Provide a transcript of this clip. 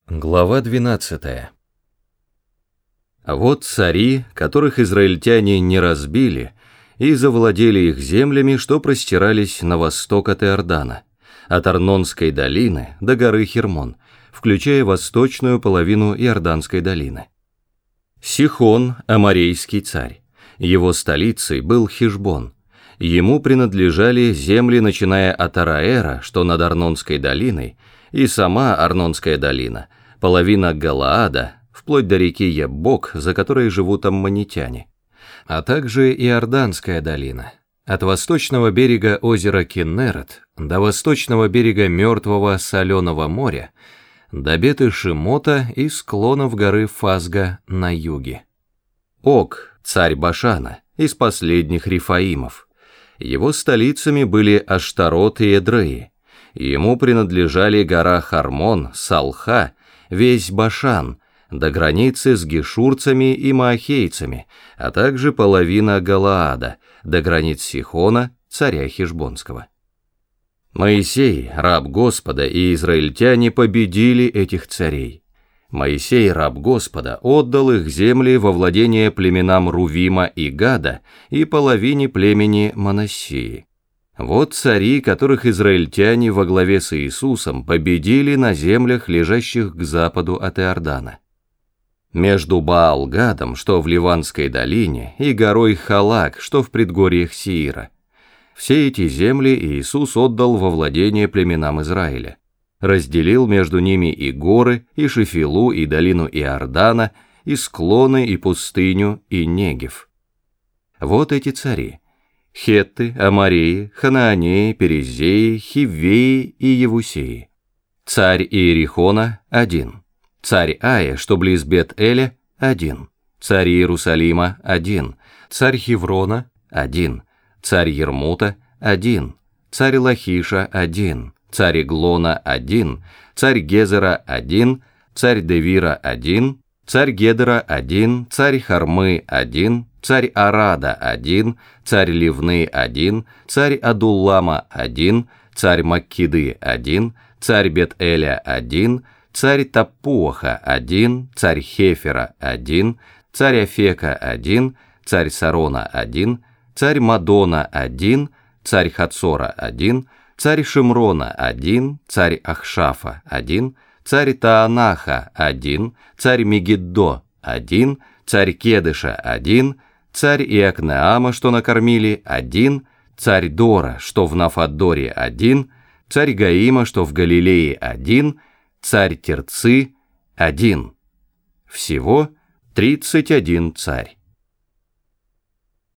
Глава 12. Вот цари, которых израильтяне не разбили, и завладели их землями, что простирались на восток от Иордана, от Арнонской долины до горы Хермон, включая восточную половину Иорданской долины. Сихон, аморейский царь, его столицей был Хешбон. Ему принадлежали земли, начиная от Араэра, что над Арнонской долиной, и сама Арнонская долина, половина Галаада, вплоть до реки Яббок, за которой живут аммонитяне, а также Иорданская долина, от восточного берега озера Киннерет до восточного берега мертвого соленого моря, до Бет-Шемота и склонов горы Фазга на юге. Ог, царь Башана, из последних Рифаимов. Его столицами были Аштарот и Эдреи. Ему принадлежали гора Хармон, Салха, весь Башан, до границы с гешурцами и маахейцами, а также половина Галаада, до границ Сихона, царя Хешбонского. Моисей, раб Господа, и израильтяне победили этих царей. Моисей, раб Господа, отдал их земли во владение племенам Рувима и Гада и половине племени Манассии. Вот цари, которых израильтяне во главе с Иисусом победили на землях, лежащих к западу от Иордана. Между Баал-Гадом, что в Ливанской долине, и горой Халак, что в предгорьях Сиира. Все эти земли Иисус отдал во владение племенам Израиля. Разделил между ними и горы, и Шефилу, и долину Иордана, и склоны, и пустыню, и Негев. Вот эти цари: Хетты, Амореи, Ханаанеи, Перезеи, Хиввеи и Евусеи. Царь Иерихона – 1. Царь Ая, что близ Бет-Эля – 1. Царь Иерусалима – 1. Царь Хеврона – 1. Царь Ермута – 1. Царь Лахиша – 1. Царь Иглона – 1. Царь Гезера – 1. Царь Девира – 1. Царь Гедера – 1. Царь Хармы – 1. Царь Арада – 1, царь Ливны – 1, царь Адуллама – 1, царь Маккиды – 1, царь Бет-Эля – 1, царь Таппуаха – 1, царь Хефера – 1, царь Афека – 1, царь Сарона – 1, царь Мадона – 1, царь Хацора – 1, царь Шимрона – 1, царь Ахшафа – 1, царь Таанаха – 1, царь Мегиддо – 1, царь Кедыша – 1, царь Иокнеама, что накормили, 1, царь Дора, что в Нафадоре, 1, царь Гаима, что в Галилее, 1, царь Терцы, 1. Всего 31 царь.